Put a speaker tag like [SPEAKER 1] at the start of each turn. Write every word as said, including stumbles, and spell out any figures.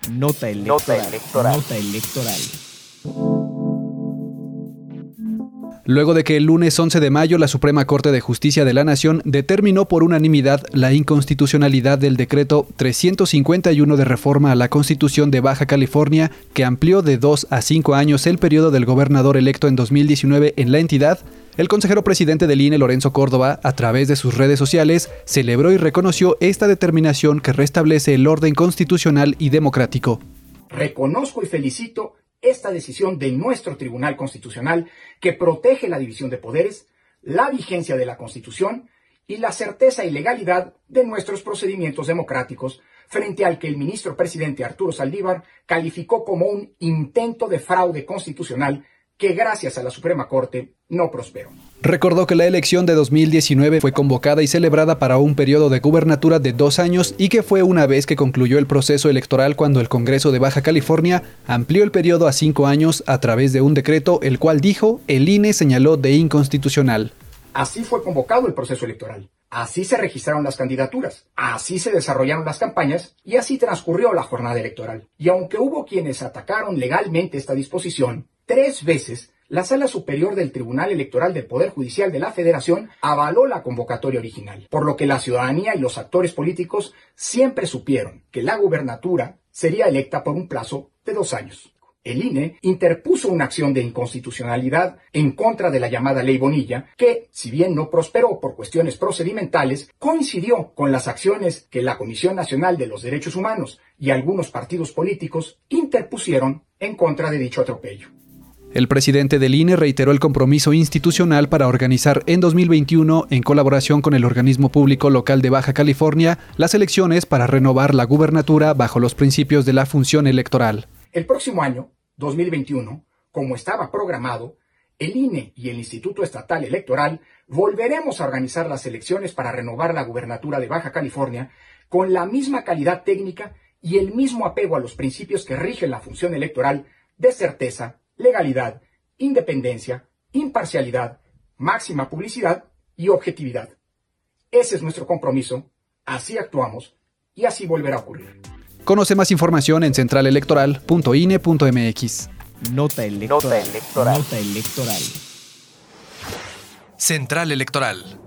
[SPEAKER 1] Nota electoral. Nota electoral. Nota electoral.
[SPEAKER 2] Luego de que el lunes once de mayo la Suprema Corte de Justicia de la Nación determinó por unanimidad la inconstitucionalidad del decreto trescientos cincuenta y uno de reforma a la Constitución de Baja California, que amplió de dos a cinco años el periodo del gobernador electo en dos mil diecinueve en la entidad, el consejero presidente del I N E, Lorenzo Córdoba, a través de sus redes sociales, celebró y reconoció esta determinación que restablece el orden constitucional y democrático.
[SPEAKER 3] Reconozco y felicito esta decisión de nuestro Tribunal Constitucional que protege la división de poderes, la vigencia de la Constitución y la certeza y legalidad de nuestros procedimientos democráticos, frente al que el ministro presidente Arturo Saldívar calificó como un intento de fraude constitucional que gracias a la Suprema Corte no prosperó.
[SPEAKER 2] Recordó que la elección de dos mil diecinueve fue convocada y celebrada para un periodo de gubernatura de dos años y que fue una vez que concluyó el proceso electoral cuando el Congreso de Baja California amplió el periodo a cinco años a través de un decreto, el cual dijo el I N E señaló de inconstitucional.
[SPEAKER 3] Así fue convocado el proceso electoral, así se registraron las candidaturas, así se desarrollaron las campañas y así transcurrió la jornada electoral. Y aunque hubo quienes atacaron legalmente esta disposición, tres veces la Sala Superior del Tribunal Electoral del Poder Judicial de la Federación avaló la convocatoria original, por lo que la ciudadanía y los actores políticos siempre supieron que la gubernatura sería electa por un plazo de dos años. El I N E interpuso una acción de inconstitucionalidad en contra de la llamada Ley Bonilla, que, si bien no prosperó por cuestiones procedimentales, coincidió con las acciones que la Comisión Nacional de los Derechos Humanos y algunos partidos políticos interpusieron en contra de dicho atropello.
[SPEAKER 2] El presidente del I N E reiteró el compromiso institucional para organizar en dos mil veintiuno, en colaboración con el organismo público local de Baja California, las elecciones para renovar la gubernatura bajo los principios de la función electoral.
[SPEAKER 3] El próximo año, dos mil veintiuno, como estaba programado, el I N E y el Instituto Estatal Electoral volveremos a organizar las elecciones para renovar la gubernatura de Baja California con la misma calidad técnica y el mismo apego a los principios que rigen la función electoral de certeza, legalidad, independencia, imparcialidad, máxima publicidad y objetividad. Ese es nuestro compromiso, así actuamos y así volverá a ocurrir.
[SPEAKER 2] Conoce más información en central electoral punto i n e punto m x.
[SPEAKER 1] Nota electoral. Nota electoral. Nota electoral.
[SPEAKER 2] Central Electoral.